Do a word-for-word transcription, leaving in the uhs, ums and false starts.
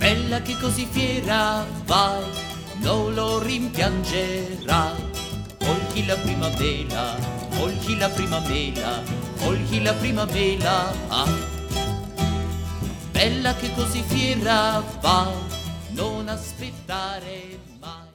Bella che così fiera vai, non lo rimpiangerà. Colghi la primavera, colghi la primavera, colghi la primavera. Ah. Bella che così fiera va, non aspettare mai.